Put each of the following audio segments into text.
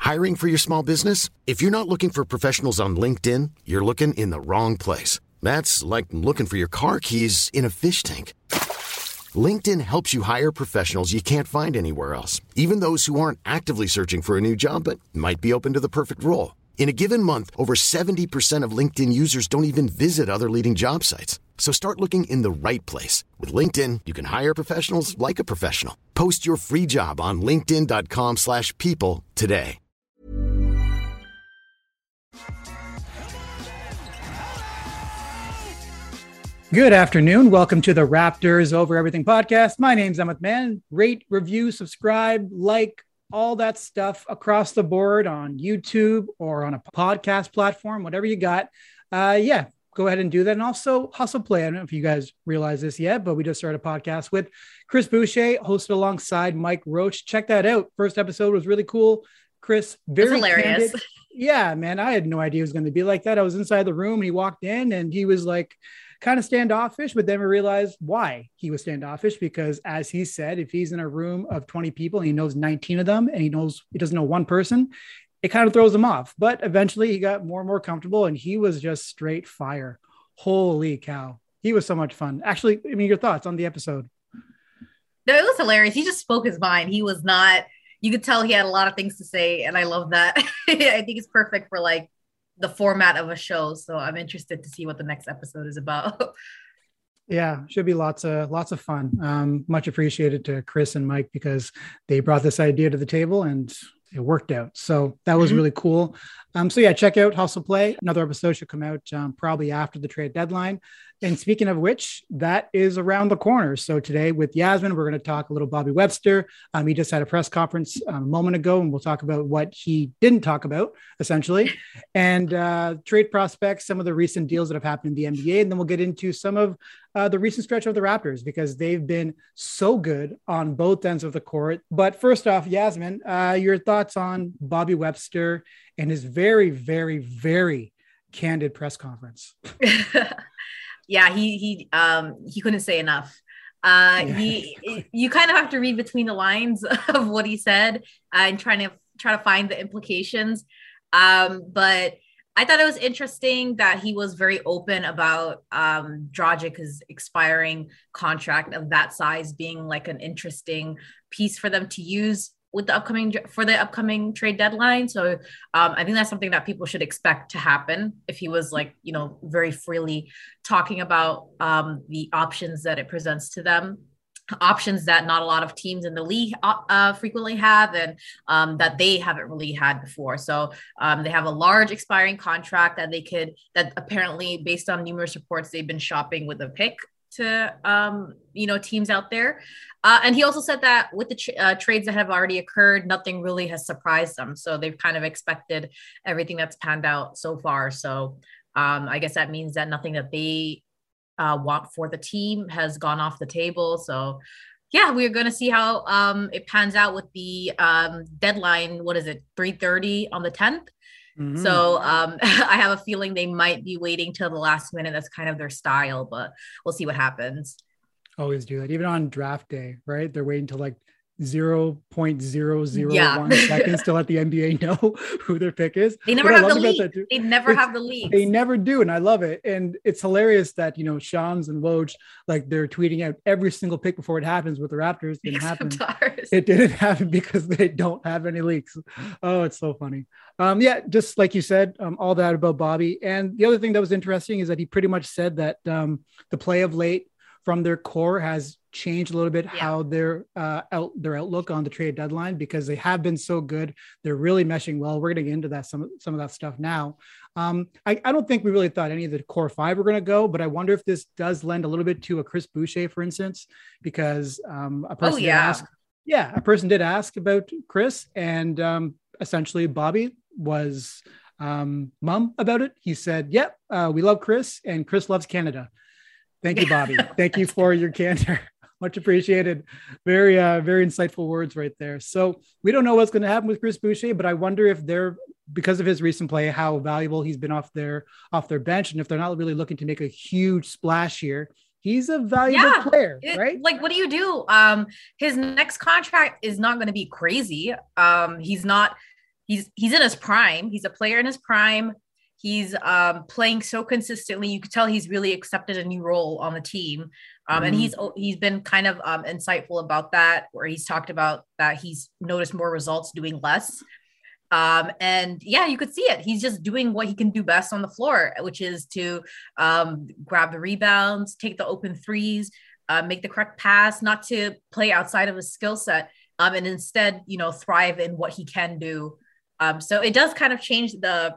Hiring for your small business? If you're not looking for professionals on LinkedIn, you're looking in the wrong place. That's like looking for your car keys in a fish tank. LinkedIn helps you hire professionals you can't find anywhere else, even those who aren't actively searching for a new job but might be open to the perfect role. In a given month, over 70% of LinkedIn users don't even visit other leading job sites. So start looking in the right place. With LinkedIn, you can hire professionals like a professional. Post your free job on linkedin.com/people today. Good afternoon. Welcome to the Raptors Over Everything podcast. My name's Emmett Mann. Rate, review, subscribe, like, all that stuff across the board on YouTube or on a podcast platform, whatever you got. Go ahead and do that. And also Hustle Play. I don't know if you guys realize this yet, but we just started a podcast with Chris Boucher, hosted alongside Mike Roach. Check that out. First episode was really cool. Chris, very hilarious. Candid. Yeah, man. I had no idea it was going to be like that. I was inside the room and he walked in and he was like kind of standoffish, but then we realized why he was standoffish, because as he said, if he's in a room of 20 people and he knows 19 of them and he doesn't know one person, it kind of throws him off. But eventually he got more and more comfortable and he was just straight fire. Holy cow. He was so much fun. Actually, I mean, your thoughts on the episode? No, it was hilarious. He just spoke his mind. He was not, you could tell he had a lot of things to say. And I love that. I think it's perfect for like the format of a show. So I'm interested to see what the next episode is about. Yeah, should be lots of fun. Much appreciated to Chris and Mike because they brought this idea to the table and it worked out. So that was really cool. Check out Hustle Play. Another episode should come out probably after the trade deadline. And speaking of which, that is around the corner. So today with Yasmin, we're going to talk a little Bobby Webster. He just had a press conference a moment ago, and we'll talk about what he didn't talk about, essentially, and trade prospects, some of the recent deals that have happened in the NBA. And then we'll get into some of the recent stretch of the Raptors because they've been so good on both ends of the court. But first off, Yasmin, your thoughts on Bobby Webster and his very, very, very candid press conference. Yeah, he couldn't say enough. You kind of have to read between the lines of what he said and try to find the implications. But I thought it was interesting that he was very open about Dragic's expiring contract of that size being like an interesting piece for them to use with the upcoming trade deadline. So I think that's something that people should expect to happen if he was like, very freely talking about the options that it presents to them, options that not a lot of teams in the league frequently have and that they haven't really had before. So they have a large expiring contract that apparently based on numerous reports, they've been shopping with a pick to teams out there, and he also said that with the trades that have already occurred, nothing really has surprised them, so they've kind of expected everything that's panned out so far. So I guess that means that nothing that they want for the team has gone off the table. So yeah, we're going to see how it pans out with the deadline. What is it, 3:30 on the 10th? Mm-hmm. So I have a feeling they might be waiting till the last minute. That's kind of their style, but we'll see what happens. Always do that. Even on draft day, right? They're waiting till like 0.0001 seconds to let the NBA know who their pick is. They never have the leak. They never have the leak. They never do. And I love it. And it's hilarious that, Shams and Woj, like they're tweeting out every single pick before it happens with the Raptors. Didn't happen. It didn't happen because they don't have any leaks. Oh, it's so funny. Just like you said, all that about Bobby. And the other thing that was interesting is that he pretty much said that the play of late from their core has changed a little bit how their outlook on the trade deadline, because they have been so good. They're really meshing well. We're going to get into that some of that stuff now. I don't think we really thought any of the core five were going to go, but I wonder if this does lend a little bit to a Chris Boucher, for instance, because a person did ask about Chris, and essentially Bobby was mum about it. He said, we love Chris and Chris loves Canada. Thank you, Bobby. Thank you for your candor. Much appreciated. Very, very insightful words right there. So we don't know what's going to happen with Chris Boucher, but I wonder if because of his recent play, how valuable he's been off their bench. And if they're not really looking to make a huge splash here, he's a valuable player, right? Like, what do you do? His next contract is not going to be crazy. He's not he's in his prime. He's a player in his prime. He's playing so consistently. You could tell he's really accepted a new role on the team. And he's been kind of insightful about that, where he's talked about that he's noticed more results doing less. And yeah, you could see it. He's just doing what he can do best on the floor, which is to grab the rebounds, take the open threes, make the correct pass, not to play outside of his skill set, and instead, thrive in what he can do. So it does kind of change the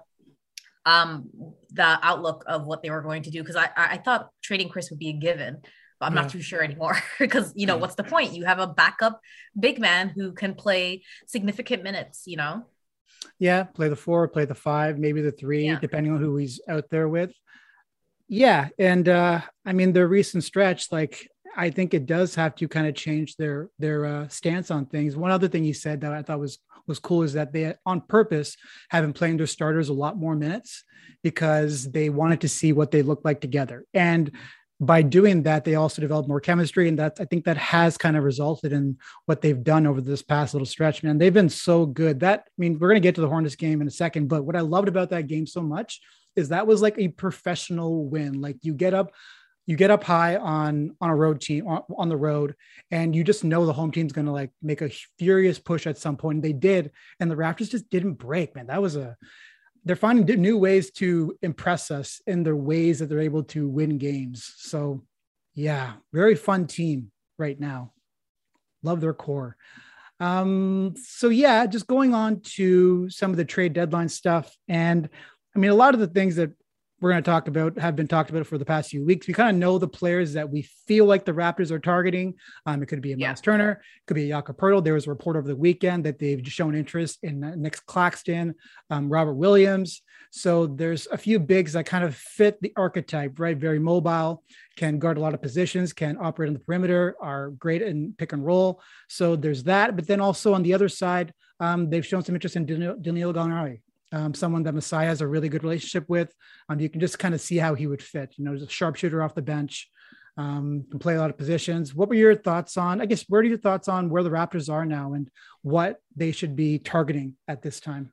outlook of what they were going to do. Cause I thought trading Chris would be a given, but I'm not too sure anymore because, what's the point? You have a backup big man who can play significant minutes, Yeah. Play the 4, play the 5, maybe the 3, depending on who he's out there with. Yeah. And their recent stretch, I think it does have to kind of change their stance on things. One other thing he said that I thought was cool is that they on purpose have been playing their starters a lot more minutes because they wanted to see what they look like together. And by doing that, they also developed more chemistry. And I think that has kind of resulted in what they've done over this past little stretch, man. They've been so good we're going to get to the Hornets game in a second, but what I loved about that game so much is that was like a professional win. Like you get up high on a road team on the road, and you just know the home team's going to make a furious push at some point. And they did. And the Raptors just didn't break, man. They're finding new ways to impress us in their ways that they're able to win games. So yeah, very fun team right now. Love their core. So yeah, just going on to some of the trade deadline stuff. And a lot of the things that we're going to talk about have been talked about for the past few weeks. We kind of know the players that we feel like the Raptors are targeting. It could be a Miles Turner, it could be a Jakob Poeltl. There was a report over the weekend that they've shown interest in Nick Claxton, Robert Williams. So there's a few bigs that kind of fit the archetype, right? Very mobile, can guard a lot of positions, can operate on the perimeter, are great in pick and roll. So there's that. But then also on the other side, they've shown some interest in Danilo Gallinari. Someone that Masai has a really good relationship with. You can just kind of see how he would fit. He's a sharpshooter off the bench, can play a lot of positions. What were your thoughts on, where are your thoughts on where the Raptors are now and what they should be targeting at this time?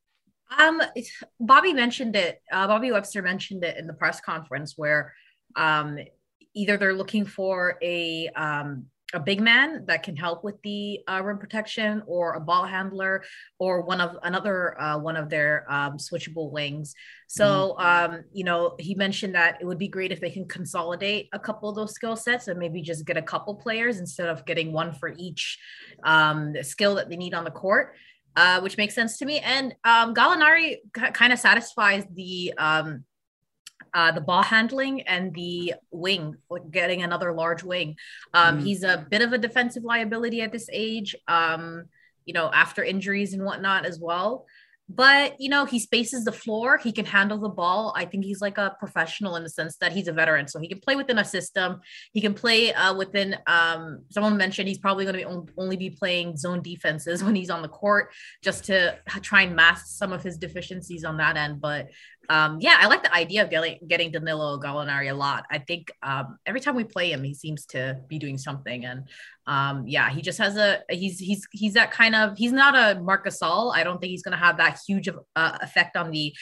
Bobby mentioned it. Bobby Webster mentioned it in the press conference where either they're looking for a big man that can help with the rim protection, or a ball handler, or one of their switchable wings. So, he mentioned that it would be great if they can consolidate a couple of those skill sets and maybe just get a couple players instead of getting one for each skill that they need on the court, which makes sense to me. And Gallinari kind of satisfies the ball handling and the wing, getting another large wing. He's a bit of a defensive liability at this age, after injuries and whatnot as well. But, he spaces the floor. He can handle the ball. I think he's like a professional in the sense that he's a veteran. So he can play within a system. He can play within, someone mentioned he's probably going to only be playing zone defenses when he's on the court, just to try and mask some of his deficiencies on that end. But I like the idea of getting Danilo Gallinari a lot. I think every time we play him, he seems to be doing something. And he just has he's that kind of, he's not a Marc Gasol. I don't think he's going to have that huge effect on the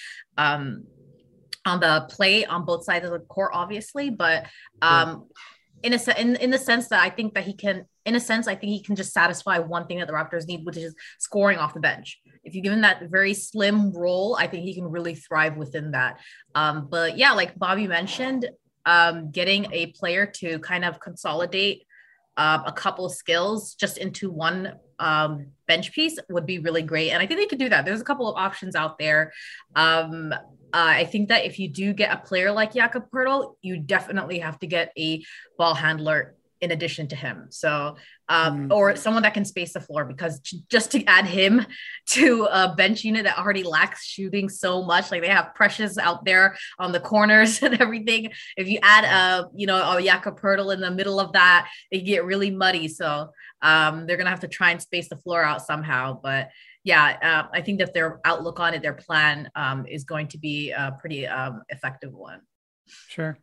play on both sides of the court, obviously. But in the sense that I think that he can, I think he can just satisfy one thing that the Raptors need, which is scoring off the bench. If you give him that very slim role, I think he can really thrive within that. But yeah, like Bobby mentioned, getting a player to kind of consolidate a couple of skills just into one bench piece would be really great. And I think they could do that. There's a couple of options out there. I think that if you do get a player like Jakob Poeltl, you definitely have to get a ball handler in addition to him. So, or someone that can space the floor, because just to add him to a bench unit that already lacks shooting so much, like they have Precious out there on the corners and everything. If you add a Jakob Poeltl in the middle of that, they get really muddy. So they're going to have to try and space the floor out somehow. But yeah, I think that their outlook on it, their plan is going to be a pretty effective one. Sure.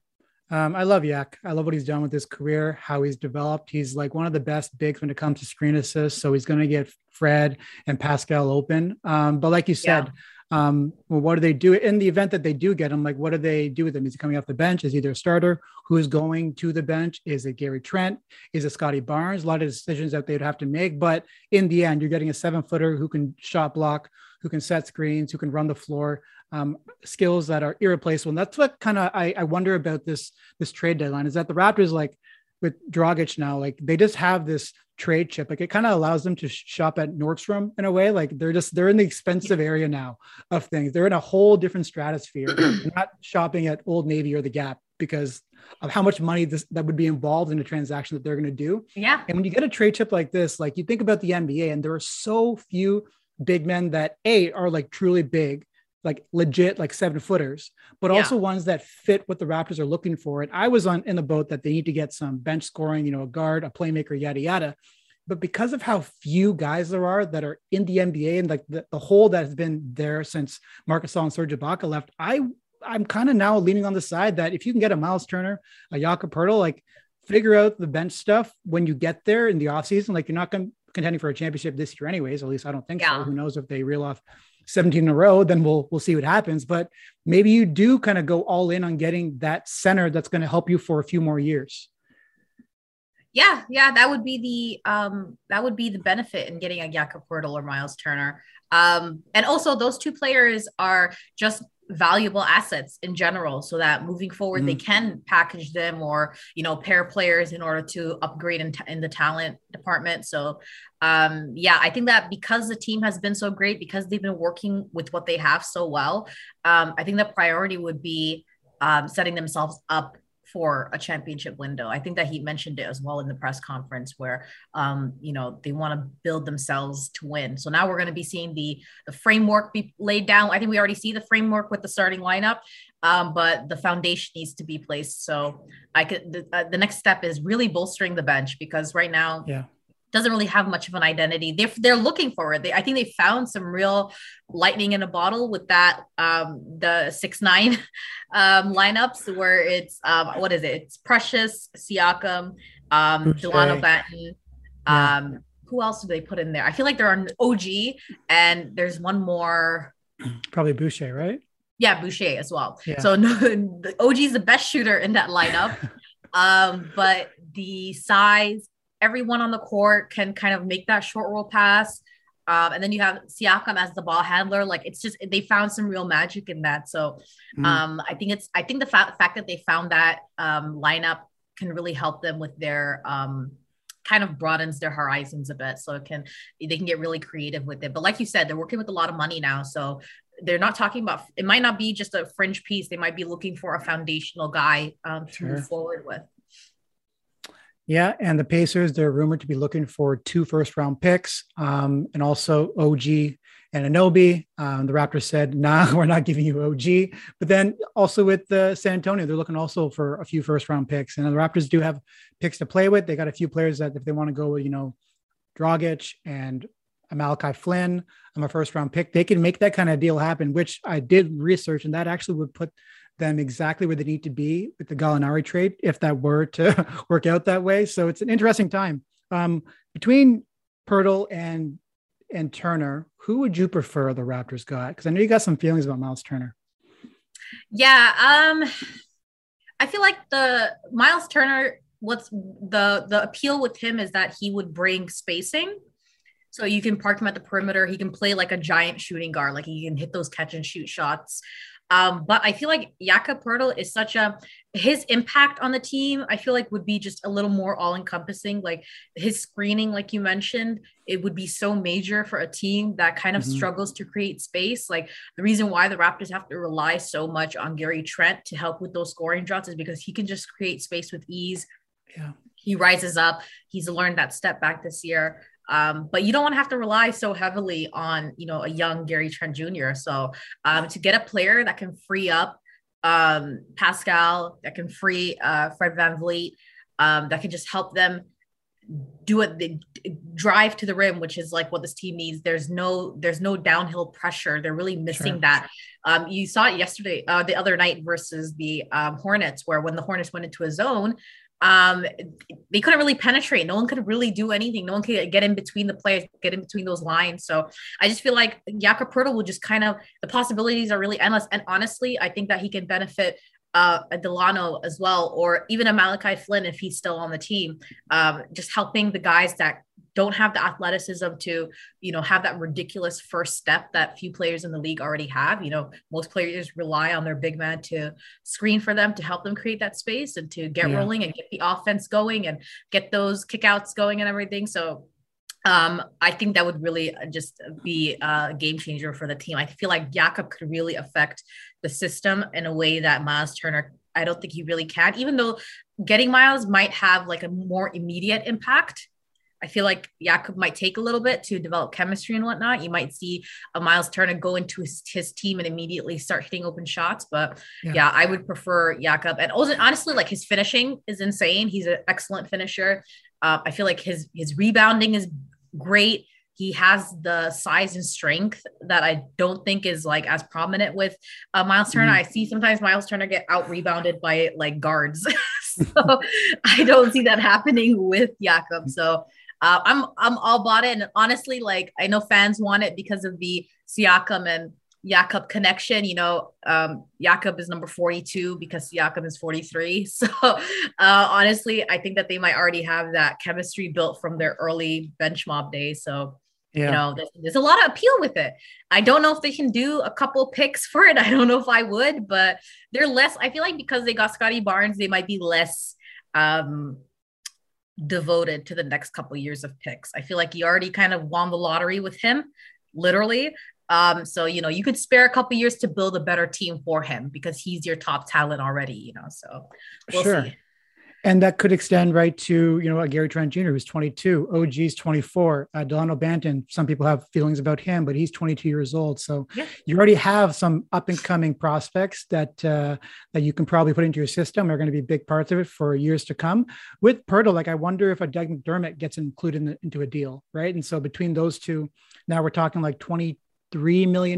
I love Yak. I love what he's done with his career, how he's developed. He's like one of the best bigs when it comes to screen assists. So he's going to get Fred and Pascal open. But like you said, well, what do they do in the event that they do get him? Like, what do they do with him? Is he coming off the bench? Is he their starter? Who's going to the bench? Is it Gary Trent? Is it Scotty Barnes? A lot of decisions that they'd have to make. But in the end, you're getting a 7-footer who can shot block, who can set screens, who can run the floor. Skills that are irreplaceable. And that's what kind of I wonder about this trade deadline, is that the Raptors, like with Dragic now, like they just have this trade chip. Like it kind of allows them to shop at Nordstrom in a way. Like they're in the expensive area now of things. They're in a whole different stratosphere. They're not shopping at Old Navy or the Gap because of how much money that would be involved in a transaction that they're going to do. Yeah. And when you get a trade chip like this, like you think about the NBA, and there are so few big men that are like truly big, like legit, like 7-footers, but also ones that fit what the Raptors are looking for. And I was in the boat that they need to get some bench scoring, a guard, a playmaker, yada, yada. But because of how few guys there are that are in the NBA and like the hole that has been there since Marc Gasol and Serge Ibaka left, I'm kind of now leaning on the side that if you can get a Miles Turner, a Jakob Poeltl, like figure out the bench stuff when you get there in the offseason. Like you're not contending for a championship this year anyways, at least I don't think so. Who knows if they reel off 17 in a row, then we'll see what happens. But maybe you do kind of go all in on getting that center that's going to help you for a few more years. Yeah, that would be the benefit in getting a Jakob Poeltl or Miles Turner. And also those two players are just valuable assets in general, so that moving forward they can package them or pair players in order to upgrade in the talent department. So I think that because the team has been so great, because they've been working with what they have so well, I think the priority would be setting themselves up for a championship window. I think that he mentioned it as well in the press conference where, they want to build themselves to win. So now we're going to be seeing the framework be laid down. I think we already see the framework with the starting lineup, but the foundation needs to be placed. So the next step is really bolstering the bench, because right now, doesn't really have much of an identity. They're looking for it. I think they found some real lightning in a bottle with that the 6-9 lineups where it's what is it? It's Precious, Siakam, Delano Banton. Who else do they put in there? I feel like there are OG and there's one more. Probably Boucher, right? Yeah, Boucher as well. Yeah. So the OG is the best shooter in that lineup, but the size. Everyone on the court can kind of make that short roll pass. And then you have Siakam as the ball handler. Like it's just, they found some real magic in that. So I think the fact that they found that lineup can really help them with their kind of broadens their horizons a bit. So they can get really creative with it. But like you said, they're working with a lot of money now. So they're not talking about, it might not be just a fringe piece. They might be looking for a foundational guy to move forward with. Yeah, and the Pacers, they're rumored to be looking for 2 first-round picks, and also OG and Anunoby. The Raptors said, nah, we're not giving you OG. But then also with San Antonio, they're looking also for a few first-round picks. And the Raptors do have picks to play with. They got a few players that if they want to go with, Dragic and Malachi Flynn, I'm a first-round pick, they can make that kind of deal happen, which I did research, and that actually would put them exactly where they need to be with the Gallinari trade, if that were to work out that way. So it's an interesting time. Between Poeltl and Turner, who would you prefer the Raptors got? Because I know you got some feelings about Miles Turner. Yeah, I feel like the Miles Turner, what's the appeal with him is that he would bring spacing. So you can park him at the perimeter. He can play like a giant shooting guard. Like he can hit those catch and shoot shots. But I feel like Jakob Poeltl is his impact on the team, I feel like would be just a little more all encompassing. Like his screening, like you mentioned, it would be so major for a team that kind of struggles to create space. Like the reason why the Raptors have to rely so much on Gary Trent to help with those scoring drops is because he can just create space with ease. Yeah. He rises up. He's learned that step back this year. But you don't want to have to rely so heavily on, a young Gary Trent Jr. So to get a player that can free up Pascal, that can free Fred VanVleet, that can just help them do it, they drive to the rim, which is like what this team needs. There's no downhill pressure. They're really missing that. You saw it yesterday, the other night versus the Hornets, where when the Hornets went into a zone, they couldn't really penetrate. No one could really do anything. No one could get in between the players, get in between those lines. So I just feel like Jakob Poeltl will just kind of, the possibilities are really endless. And honestly, I think that he can benefit a Delano as well, or even a Malachi Flynn if he's still on the team, just helping the guys that don't have the athleticism to, have that ridiculous first step that few players in the league already have. Most players rely on their big man to screen for them, to help them create that space and to get rolling and get the offense going and get those kickouts going and everything. So I think that would really just be a game changer for the team. I feel like Jakob could really affect the system in a way that Miles Turner, I don't think he really can, even though getting Miles might have like a more immediate impact. I feel like Jakob might take a little bit to develop chemistry and whatnot. You might see a Miles Turner go into his team and immediately start hitting open shots. But yeah, I would prefer Jakob. And also, honestly, like his finishing is insane. He's an excellent finisher. I feel like his rebounding is great. He has the size and strength that I don't think is like as prominent with Miles Turner. I see sometimes Miles Turner get out rebounded by like guards. So I don't see that happening with Jakob. So I'm all bought it. And honestly, like I know fans want it because of the Siakam and Jakob connection. Jakob is number 42 because Siakam is 43. So honestly, I think that they might already have that chemistry built from their early bench mob days. So there's a lot of appeal with it. I don't know if they can do a couple picks for it. I don't know if I would, but they're less, I feel like because they got Scotty Barnes, they might be less devoted to the next couple years of picks. I feel like you already kind of won the lottery with him, literally. So, you could spare a couple years to build a better team for him because he's your top talent already, so we'll see. And that could extend right to, a Gary Trent Jr. who's 22, OG's 24, Delano Banton. Some people have feelings about him, but he's 22 years old. So you already have some up and coming prospects that you can probably put into your system. Are going to be big parts of it for years to come. With Poeltl, like I wonder if a Doug McDermott gets included into a deal, right? And so between those two, now we're talking like $23 million.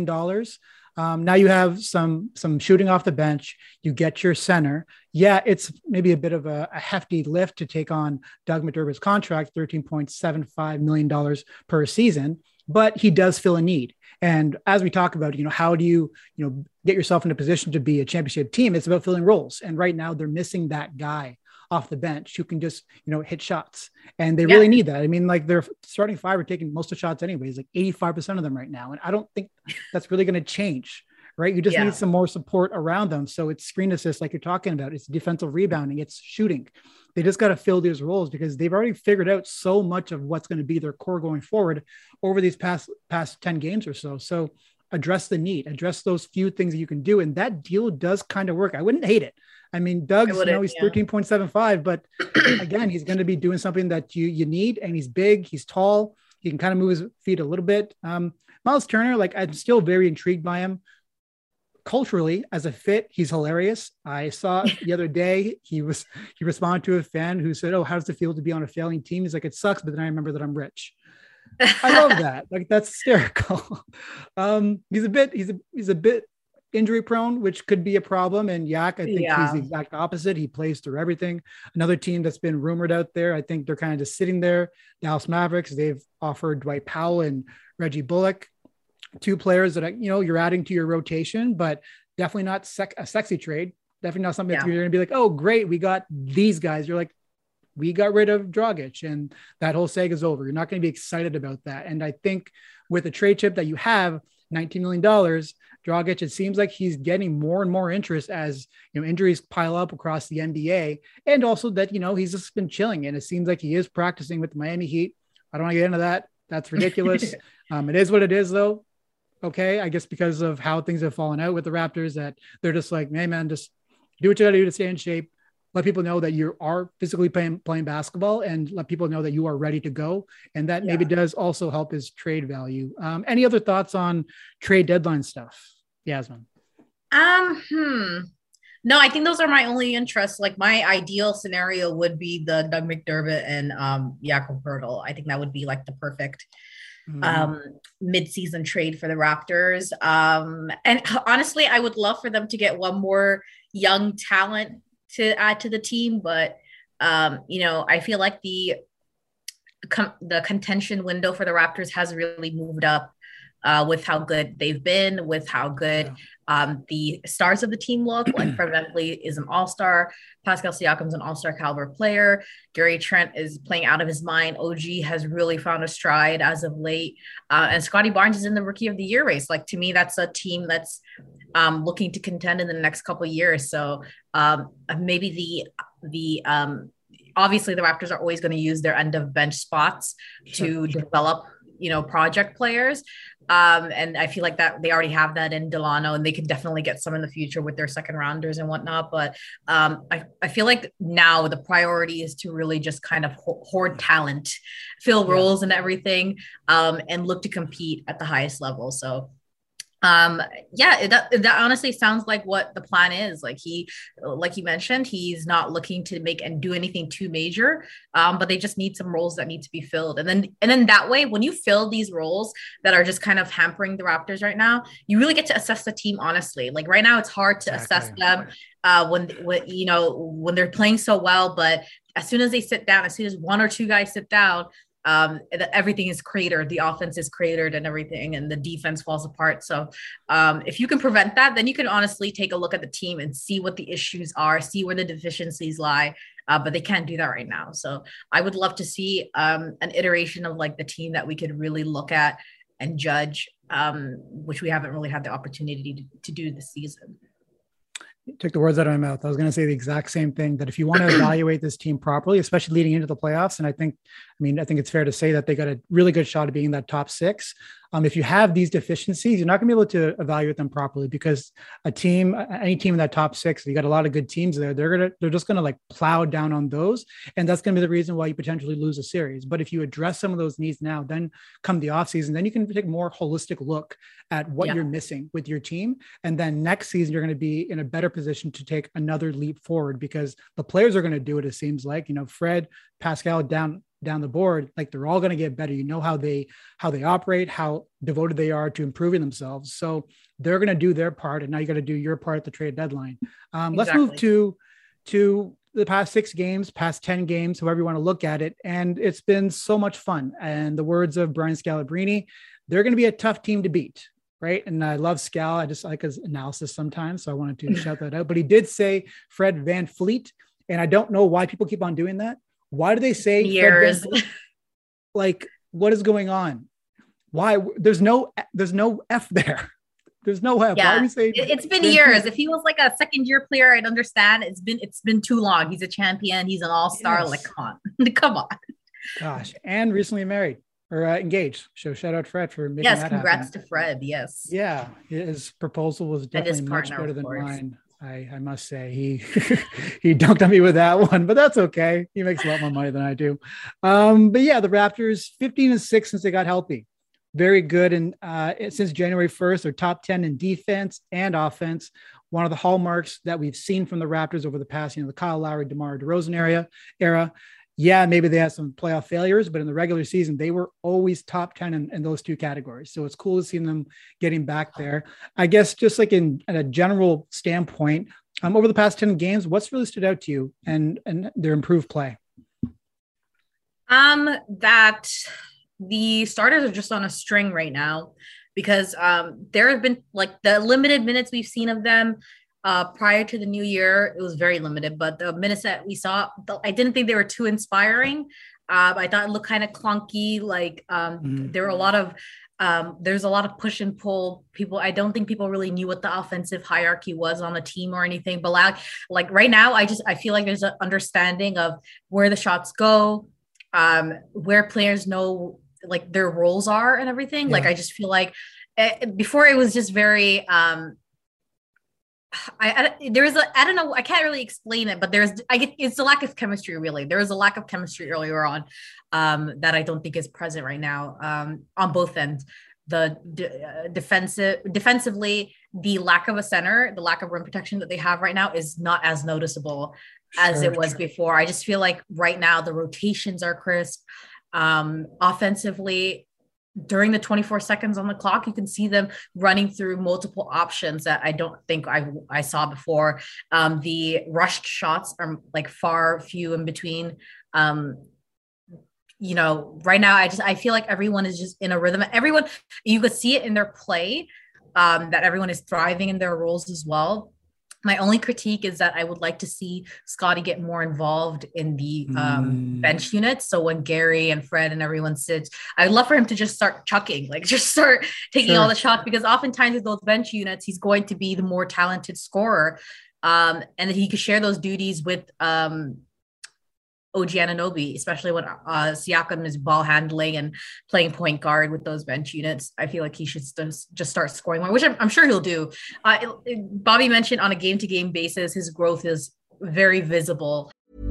Now you have some shooting off the bench. You get your center. Yeah, it's maybe a bit of a hefty lift to take on Doug McDermott's contract, $13.75 million per season, but he does fill a need. And as we talk about, how do you, get yourself in a position to be a championship team? It's about filling roles. And right now they're missing that guy off the bench who can just, hit shots. And they really need that. I mean, like their starting five are taking most of the shots anyways, like 85% of them right now. And I don't think that's really going to change, right? You just need some more support around them. So it's screen assist, like you're talking about. It's defensive rebounding. It's shooting. They just got to fill these roles because they've already figured out so much of what's going to be their core going forward over these past 10 games or so. So address the need, address those few things that you can do. And that deal does kind of work. I wouldn't hate it. I mean, Doug's, he's 13.75, but again, he's going to be doing something that you need. And he's big, he's tall. He can kind of move his feet a little bit. Miles Turner, like I'm still very intrigued by him. Culturally, as a fit, he's hilarious. I saw the other day, he responded to a fan who said, "Oh, how does it feel to be on a failing team?" He's like, "It sucks, but then I remember that I'm rich." I love that. Like that's hysterical. He's a bit injury prone, which could be a problem. And Yak, I think he's the exact opposite. He plays through everything. Another team that's been rumored out there, I think they're kind of just sitting there. Dallas Mavericks, they've offered Dwight Powell and Reggie Bullock, two players that, you're adding to your rotation, but definitely not a sexy trade. Definitely not something that you're going to be like, oh, great, we got these guys. You're like, we got rid of Dragic and that whole saga's over. You're not going to be excited about that. And I think with the trade chip that you have, $19 million, Dragic, it seems like he's getting more and more interest as, injuries pile up across the NBA. And also that, he's just been chilling and it seems like he is practicing with the Miami Heat. I don't want to get into that. That's ridiculous. It is what it is though. Okay. I guess because of how things have fallen out with the Raptors that they're just like, hey man, just do what you got to do to stay in shape. Let people know that you are physically playing basketball and let people know that you are ready to go. And that maybe does also help his trade value. Any other thoughts on trade deadline stuff, Yasmin? No, I think those are my only interests. Like my ideal scenario would be the Doug McDermott and Jakob Poeltl. I think that would be like the perfect mid-season trade for the Raptors. And honestly, I would love for them to get one more young talent to add to the team, but I feel like the contention window for the Raptors has really moved up with how good they've been, with how good the stars of the team look. Like Fred VanVleet is an all-star. Pascal Siakam's an all-star caliber player. Gary Trent is playing out of his mind. OG has really found a stride as of late. And Scotty Barnes is in the Rookie of the Year race. Like, to me, that's a team that's looking to contend in the next couple of years. So maybe the obviously the Raptors are always going to use their end of bench spots to develop, project players. And I feel like that they already have that in Delano, and they can definitely get some in the future with their second rounders and whatnot. But I feel like now the priority is to really just kind of hoard talent, fill roles and everything, and look to compete at the highest level. So that honestly sounds like what the plan is. Like you mentioned, he's not looking to make and do anything too major, but they just need some roles that need to be filled. And then that way, when you fill these roles that are just kind of hampering the Raptors right now, you really get to assess the team honestly. Like right now, it's hard to assess them when they're playing so well, but as soon as they sit down, as soon as one or two guys sit down, everything is cratered. The offense is cratered and everything, and the defense falls apart. So if you can prevent that, then you can honestly take a look at the team and see what the issues are, see where the deficiencies lie. But they can't do that right now. So I would love to see an iteration of like the team that we could really look at and judge, which we haven't really had the opportunity to do this season. You took the words out of my mouth. I was going to say the exact same thing, that if you want to evaluate this team properly, especially leading into the playoffs, and I think it's fair to say that they got a really good shot of being that top six. If you have these deficiencies, you're not going to be able to evaluate them properly, because any team in that top six, you got a lot of good teams there. They're just going to like plow down on those. And that's going to be the reason why you potentially lose a series. But if you address some of those needs now, then come the offseason, then you can take a more holistic look at what you're missing with your team. And then next season, you're going to be in a better position to take another leap forward, because the players are going to do it. It seems like, Fred, Pascal down the board, like they're all going to get better. How they operate, how devoted they are to improving themselves. So they're going to do their part, and now you got to do your part at the trade deadline. Let's move to the past 6 games, past 10 games, however you want to look at it. And it's been so much fun. And the words of Brian Scalabrine, they're going to be a tough team to beat. Right. And I love Scal. I just like his analysis sometimes. So I wanted to shout that out, but he did say Fred VanVleet. And I don't know why people keep on doing that. Why do they say years? Like, what is going on? Why? There's no F there. There's no F. Yeah. Why are we saying it's been years? If he was like a second-year player, I'd understand. It's been too long. He's a champion. He's an all-star. Yes. Like, come on. Gosh, and recently married or engaged. So shout out Fred for making that congrats happen. to Fred. Yes. Yeah, his proposal was definitely much better than mine. I must say he dunked on me with that one, but that's okay. He makes a lot more money than I do. But yeah, the Raptors 15-6 since they got healthy. Very good. And since January 1st, they're top 10 in defense and offense. One of the hallmarks that we've seen from the Raptors over the past, the Kyle Lowry, DeMar DeRozan era. Yeah, maybe they had some playoff failures, but in the regular season, they were always top 10 in those two categories. So it's cool to see them getting back there. I guess just like in a general standpoint, over the past 10 games, what's really stood out to you and their improved play? That the starters are just on a string right now, because there have been like the limited minutes we've seen of them. Prior to the new year, it was very limited, but the minutes that we saw, I didn't think they were too inspiring. I thought it looked kind of clunky. Like there were a lot of, there's a lot of push and pull. I don't think people really knew what the offensive hierarchy was on the team or anything. But like right now, I feel like there's an understanding of where the shots go, where players know like their roles are and everything. Yeah. Like I just feel like before it was just very. I don't know, I can't really explain it, but it's a lack of chemistry. Really, there was a lack of chemistry earlier on that I don't think is present right now on both ends. The defensively the lack of a center, the lack of rim protection that they have right now is not as noticeable as it was before. I just feel like right now the rotations are crisp. Offensively, during the 24 seconds on the clock, you can see them running through multiple options that I don't think I saw before. The rushed shots are like far few in between. You know, right now, I feel like everyone is just in a rhythm. Everyone, you could see it in their play, that everyone is thriving in their roles as well. My only critique is that I would like to see Scottie get more involved in the bench units. So when Gary and Fred and everyone sits, I'd love for him to just start chucking, like just start taking all the shots, because oftentimes with those bench units, he's going to be the more talented scorer. And that he could share those duties with OG Anunoby, especially when Siakam is ball handling and playing point guard with those bench units. I feel like he should just start scoring more, which I'm sure he'll do. Bobby mentioned on a game-to-game basis, his growth is very visible.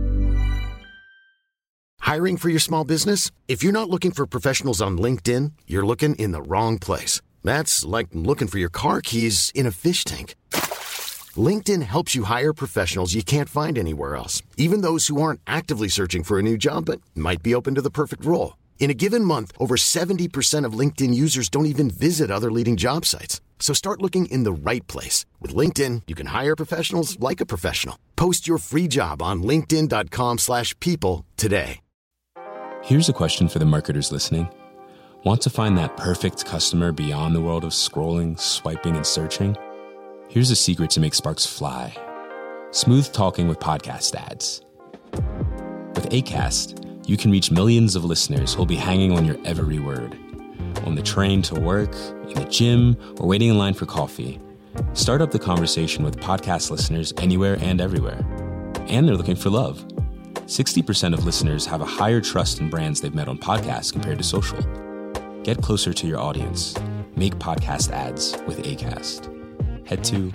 Hiring for your small business? If you're not looking for professionals on LinkedIn, you're looking in the wrong place. That's like looking for your car keys in a fish tank. LinkedIn helps you hire professionals you can't find anywhere else, even those who aren't actively searching for a new job but might be open to the perfect role. In a given month, over 70% of LinkedIn users don't even visit other leading job sites. So start looking in the right place. With LinkedIn, you can hire professionals like a professional. Post your free job on linkedin.com/people today. Here's a question for the marketers listening. Want to find that perfect customer beyond the world of scrolling, swiping, and searching? Here's a secret to make sparks fly. Smooth talking with podcast ads. With Acast, you can reach millions of listeners who'll be hanging on your every word. On the train to work, in the gym, or waiting in line for coffee. Start up the conversation with podcast listeners anywhere and everywhere. And they're looking for love. 60% of listeners have a higher trust in brands they've met on podcasts compared to social. Get closer to your audience. Make podcast ads with Acast. Head to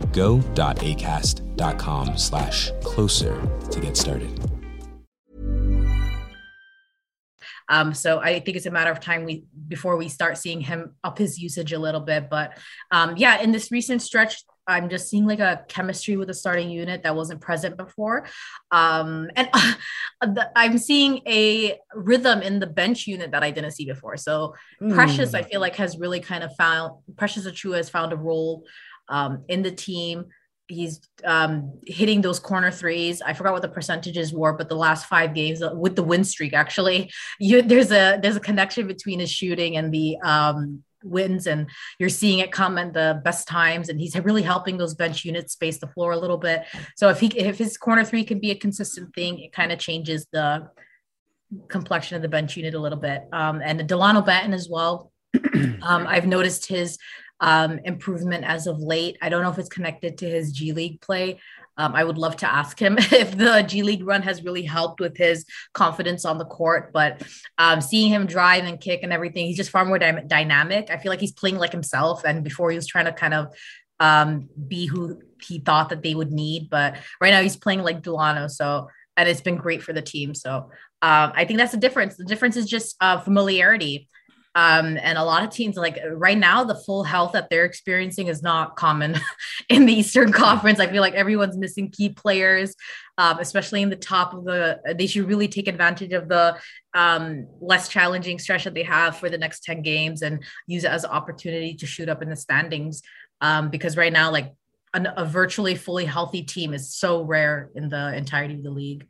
go.acast.com/closer to get started. So I think it's a matter of time before we start seeing him up his usage a little bit. But in this recent stretch, I'm just seeing like a chemistry with the starting unit that wasn't present before. I'm seeing a rhythm in the bench unit that I didn't see before. So Precious, I feel like Precious Achiuwa has found a role in the team. He's hitting those corner threes. I forgot what the percentages were, but the last 5 games with the win streak, actually, there's a connection between his shooting and the wins, and you're seeing it come at the best times. And he's really helping those bench units space the floor a little bit. So if his corner three can be a consistent thing, it kind of changes the complexion of the bench unit a little bit. And Delano Banton as well. I've noticed his improvement as of late. I don't know if it's connected to his G League play. I would love to ask him if the G League run has really helped with his confidence on the court, but seeing him drive and kick and everything, he's just far more dynamic. I feel like he's playing like himself, and before he was trying to kind of be who he thought that they would need, but right now he's playing like Delano. And it's been great for the team. So I think that's the difference. The difference is just familiarity. And a lot of teams, like right now, the full health that they're experiencing is not common in the Eastern Conference. I feel like everyone's missing key players, especially in the top of they should really take advantage of the less challenging stretch that they have for the next 10 games and use it as an opportunity to shoot up in the standings. Because right now, like a virtually fully healthy team is so rare in the entirety of the league.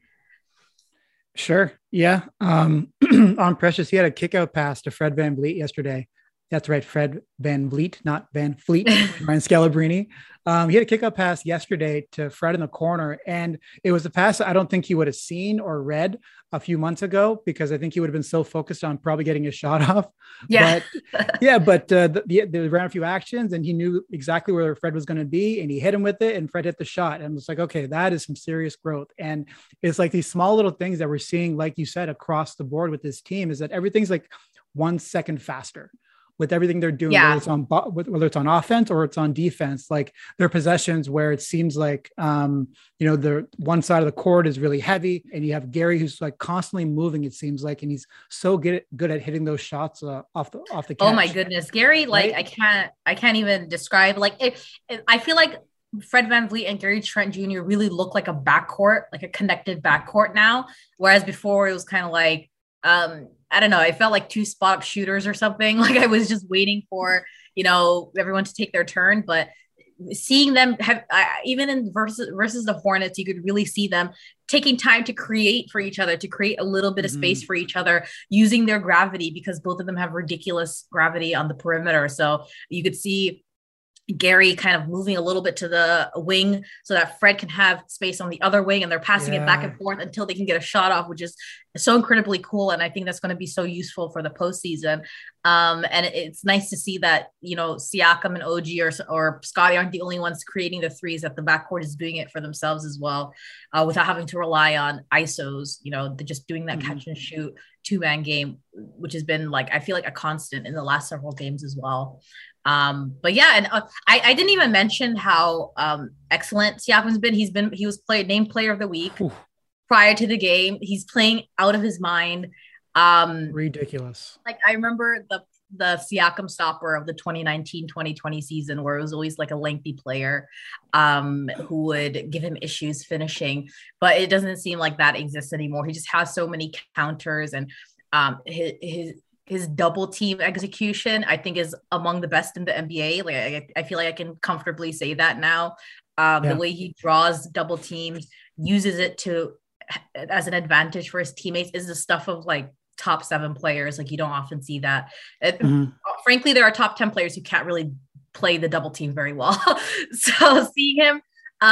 Sure. Yeah. On Precious, he had a kick out pass to Fred VanVleet yesterday. That's right. Fred VanVleet, not Van Fleet, Ryan Scalabrine. He had a kick out pass yesterday to Fred in the corner. And it was a pass I don't think he would have seen or read a few months ago, because I think he would have been so focused on probably getting his shot off. Yeah. But they ran a few actions and he knew exactly where Fred was going to be, and he hit him with it, and Fred hit the shot. And it's like, okay, that is some serious growth. And it's like these small little things that we're seeing, like you said, across the board with this team, is that everything's like 1 second faster. with everything they're doing, whether it's on offense or it's on defense, like their possessions where it seems like, the one side of the court is really heavy and you have Gary who's like constantly moving, it seems like, and he's so good at hitting those shots off the catch. Oh my goodness. Gary, like right? I can't even describe, like I feel like Fred VanVleet and Gary Trent Jr. really look like a backcourt, like a connected backcourt now. Whereas before it was kind of like, I don't know. I felt like two spot up shooters or something. Like I was just waiting for, everyone to take their turn. But seeing them have, even in versus the Hornets, you could really see them taking time to create for each other, to create a little bit of space for each other, using their gravity, because both of them have ridiculous gravity on the perimeter. So you could see Gary kind of moving a little bit to the wing so that Fred can have space on the other wing, and they're passing it back and forth until they can get a shot off, which is so incredibly cool. And I think that's going to be so useful for the postseason. And it's nice to see that, Siakam and OG or Scotty aren't the only ones creating the threes, that the backcourt is doing it for themselves as well, without having to rely on ISOs, they're just doing that catch and shoot 2-man game, which has been like, I feel like a constant in the last several games as well. But yeah, and I didn't even mention how excellent Siakam's been. He was named player of the week prior to the game. He's playing out of his mind. Ridiculous. Like I remember the Siakam stopper of the 2019-2020 season, where it was always like a lengthy player who would give him issues finishing, but it doesn't seem like that exists anymore. He just has so many counters, and his double team execution, I think, is among the best in the NBA. Like I feel like I can comfortably say that now. The way he draws double teams, uses it as an advantage for his teammates, is the stuff of like top 7 players. Like you don't often see that. Frankly, there are top 10 players who can't really play the double team very well. So seeing him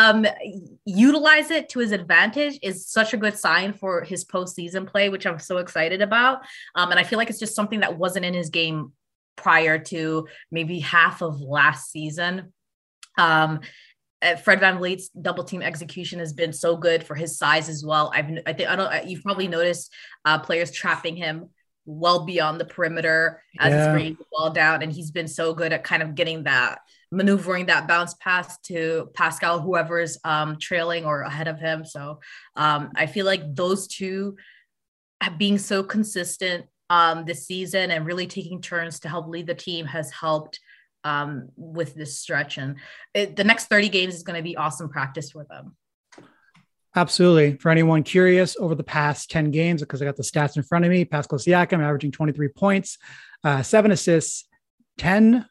utilize it to his advantage is such a good sign for his postseason play, which I'm so excited about. And I feel like it's just something that wasn't in his game prior to maybe half of last season. Fred VanVleet's double team execution has been so good for his size as well. You've probably noticed players trapping him well beyond the perimeter as he's bringing the ball down, and he's been so good at kind of maneuvering that bounce pass to Pascal, whoever's trailing or ahead of him. So I feel like those two being so consistent this season and really taking turns to help lead the team has helped with this stretch. And the next 30 games is going to be awesome practice for them. Absolutely. For anyone curious, over the past 10 games, because I got the stats in front of me, Pascal Siakam averaging 23 points, 7 assists, 10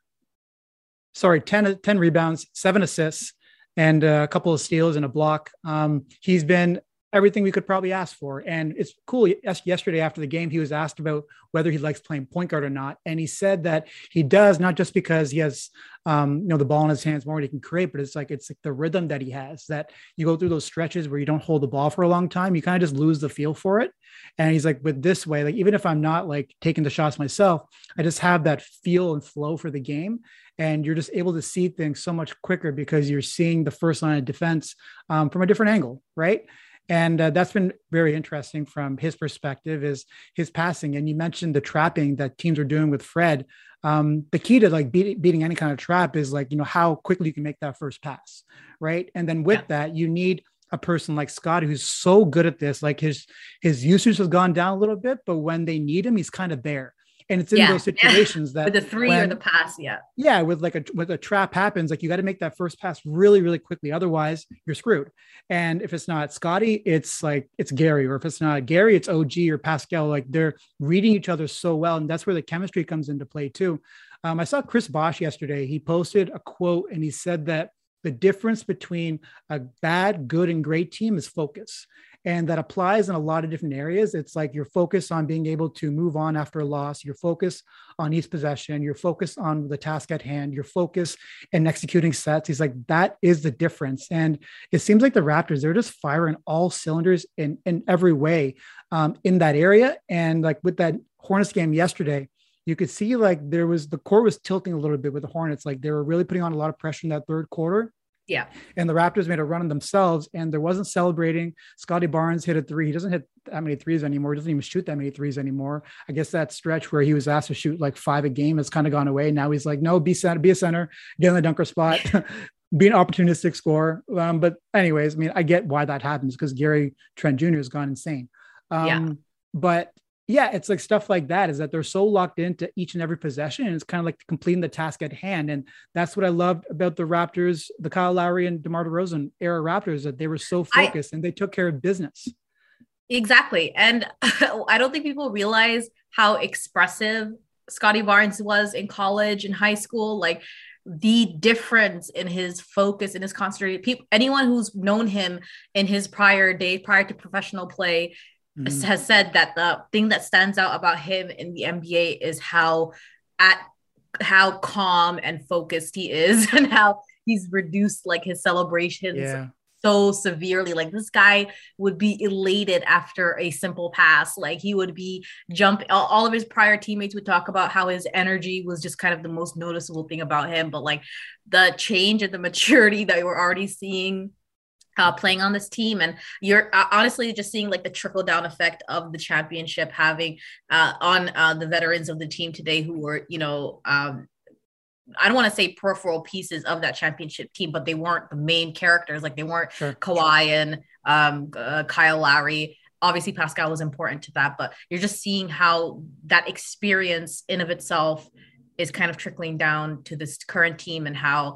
rebounds, 7 assists, and a couple of steals and a block. He's been everything we could probably ask for. And it's cool. Yesterday after the game, he was asked about whether he likes playing point guard or not. And he said that he does, not just because he has, the ball in his hands more than he can create, but it's like the rhythm that he has, that you go through those stretches where you don't hold the ball for a long time, you kind of just lose the feel for it. And he's like, with this way, like, even if I'm not like taking the shots myself, I just have that feel and flow for the game. And you're just able to see things so much quicker because you're seeing the first line of defense from a different angle, right? And that's been very interesting from his perspective, is his passing. And you mentioned the trapping that teams are doing with Fred. The key to like beating any kind of trap is like, how quickly you can make that first pass, right? And then with that, you need a person like Scott, who's so good at this. Like his usage has gone down a little bit, but when they need him, he's kind of there. And it's in those situations that with the three or the pass. With a trap happens, like you got to make that first pass really, really quickly. Otherwise you're screwed. And if it's not Scotty, it's Gary, or if it's not Gary, it's OG or Pascal. Like they're reading each other so well. And that's where the chemistry comes into play too. I saw Chris Bosh yesterday. He posted a quote and he said that the difference between a bad, good, and great team is focus. And that applies in a lot of different areas. It's like your focus on being able to move on after a loss, your focus on each possession, your focus on the task at hand, your focus in executing sets. He's like, that is the difference. And it seems like the Raptors, they're just firing all cylinders in every way in that area. And like with that Hornets game yesterday, you could see like the court was tilting a little bit with the Hornets. Like they were really putting on a lot of pressure in that third quarter. Yeah. And the Raptors made a run on themselves, and there wasn't celebrating. Scotty Barnes hit a three. He doesn't hit that many threes anymore. He doesn't even shoot that many threes anymore. I guess that stretch where he was asked to shoot like 5 a game has kind of gone away. Now he's like, no, be a center, get in the dunker spot, be an opportunistic scorer. But anyways, I mean, I get why that happens because Gary Trent Jr. has gone insane. But yeah, it's like stuff like that is that they're so locked into each and every possession. And it's kind of like completing the task at hand. And that's what I loved about the Raptors, the Kyle Lowry and DeMar DeRozan era Raptors, that they were so focused and they took care of business. Exactly. And I don't think people realize how expressive Scotty Barnes was in college and high school. Like the difference in his focus and his concentration. Anyone who's known him in his prior to professional play has said that the thing that stands out about him in the NBA is how calm and focused he is and how he's reduced like his celebrations so severely. Like this guy would be elated after a simple pass. Like he would be all of his prior teammates would talk about how his energy was just kind of the most noticeable thing about him. But like the change and the maturity that we're already seeing playing on this team, and you're honestly just seeing like the trickle down effect of the championship having on the veterans of the team today who were, I don't want to say peripheral pieces of that championship team, but they weren't the main characters. Like they weren't Kawhi and Kyle Lowry. Obviously Pascal was important to that, but you're just seeing how that experience in of itself is kind of trickling down to this current team and how,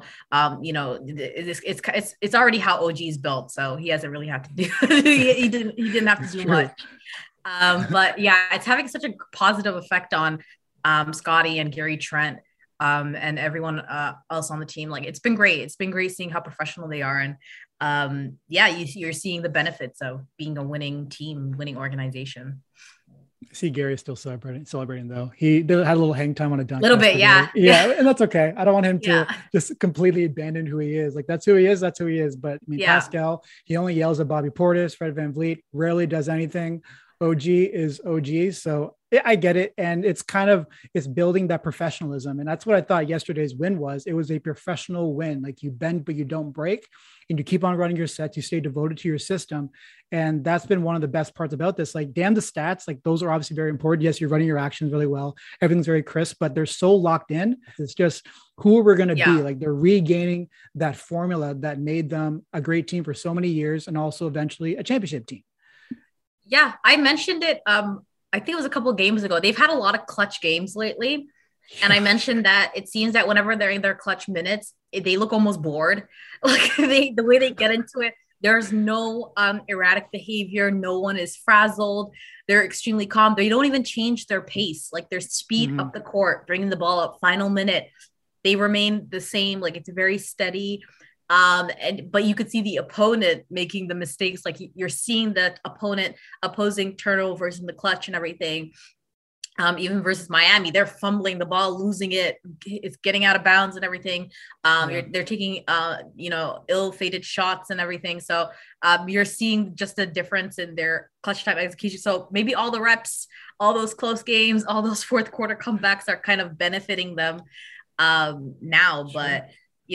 it's already how OG is built. So he hasn't really had to do, he didn't have to do much. But yeah, it's having such a positive effect on Scotty and Gary Trent and everyone else on the team. Like it's been great. It's been great seeing how professional they are. And you're seeing the benefits of being a winning team, winning organization. I see Gary is still celebrating though. He had a little hang time on a dunk. A little bit, yeah. And that's okay. I don't want him to just completely abandon who he is. Like that's who he is. That's who he is. But I mean, Pascal, he only yells at Bobby Portis, Fred VanVleet, rarely does anything. OG is OG. So I get it. And it's building that professionalism. And that's what I thought yesterday's win was. It was a professional win. Like you bend, but you don't break. And you keep on running your sets. You stay devoted to your system. And that's been one of the best parts about this. Like, damn the stats. Like those are obviously very important. Yes, you're running your actions really well. Everything's very crisp, but they're so locked in. It's just who we're going to be. Like they're regaining that formula that made them a great team for so many years and also eventually a championship team. Yeah, I mentioned it. I think it was a couple of games ago. They've had a lot of clutch games lately. And I mentioned that it seems that whenever they're in their clutch minutes, they look almost bored. Like the way they get into it, there's no erratic behavior. No one is frazzled. They're extremely calm. They don't even change their pace. Like their speed up the court, bringing the ball up, final minute, they remain the same. Like it's very steady. But you could see the opponent making the mistakes. Like you're seeing the opposing turnovers in the clutch and everything. Even versus Miami, they're fumbling the ball, losing it. It's getting out of bounds and everything. They're taking, ill-fated shots and everything. So you're seeing just a difference in their clutch time execution. So maybe all the reps, all those close games, all those fourth quarter comebacks are kind of benefiting them now. But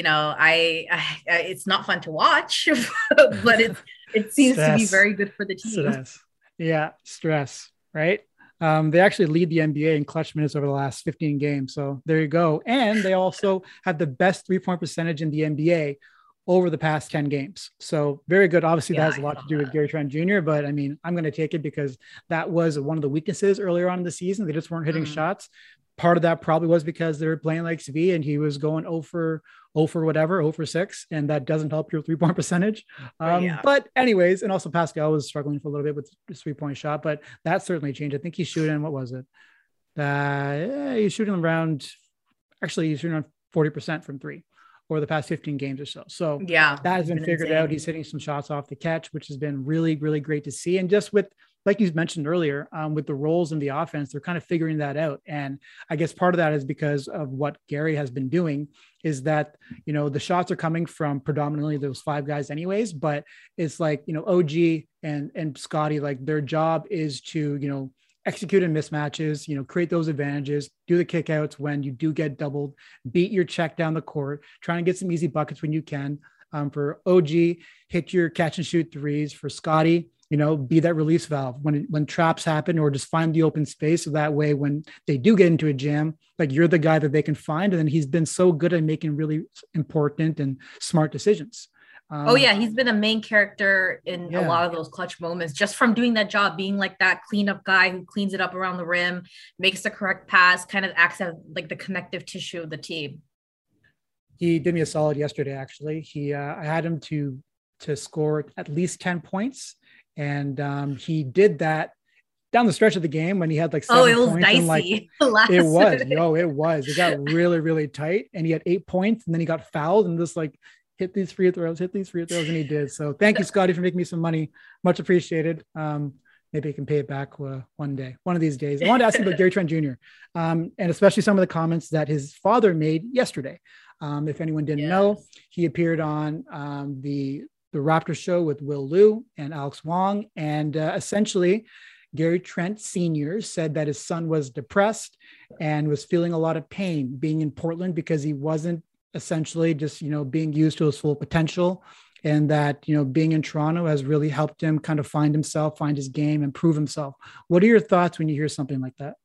it's not fun to watch, but it seems to be very good for the team. Stress, right? They actually lead the NBA in clutch minutes over the last 15 games. So there you go. And they also have the best 3-point percentage in the NBA over the past 10 games. So very good. Obviously that has a lot to do with Gary Trent Jr., but I mean, I'm going to take it because that was one of the weaknesses earlier on in the season. They just weren't hitting shots. Part of that probably was because they were playing like Svi and he was going 0 for 6, and that doesn't help your 3-point percentage. But anyways, and also Pascal was struggling for a little bit with his 3-point shot, but that certainly changed. I think he's shooting, what was it? He's shooting around 40% from 3 over the past 15 games or so. So that has been figured out. He's hitting some shots off the catch, which has been really, really great to see. And just with, like you mentioned earlier, with the roles in the offense, they're kind of figuring that out. And I guess part of that is because of what Gary has been doing is that, the shots are coming from predominantly those 5 guys anyways, but it's like, OG and Scotty, like their job is to, execute in mismatches, create those advantages, do the kickouts when you do get doubled, beat your check down the court, trying to get some easy buckets when you can. For OG, hit your catch and shoot threes. For Scotty, be that release valve when traps happen, or just find the open space. So that way, when they do get into a jam, like you're the guy that they can find. And then he's been so good at making really important and smart decisions. He's been a main character in a lot of those clutch moments, just from doing that job, being like that cleanup guy who cleans it up around the rim, makes the correct pass, kind of acts as like the connective tissue of the team. He did me a solid yesterday, actually. I had him to score at least 10 points. And he did that down the stretch of the game when he had like 7 points. It was dicey. It was. It got really, really tight. And he had 8 points, and then he got fouled and just like hit these free throws, and he did. So thank you, Scotty, for making me some money. Much appreciated. Maybe I can pay it back one day, one of these days. I wanted to ask you about Gary Trent Jr. And especially some of the comments that his father made yesterday. If anyone didn't know, he appeared on the Raptors show with Will Liu and Alex Wong. And essentially, Gary Trent Sr. said that his son was depressed and was feeling a lot of pain being in Portland because he wasn't essentially just, being used to his full potential, and that, being in Toronto has really helped him kind of find himself, find his game, and prove himself. What are your thoughts when you hear something like that?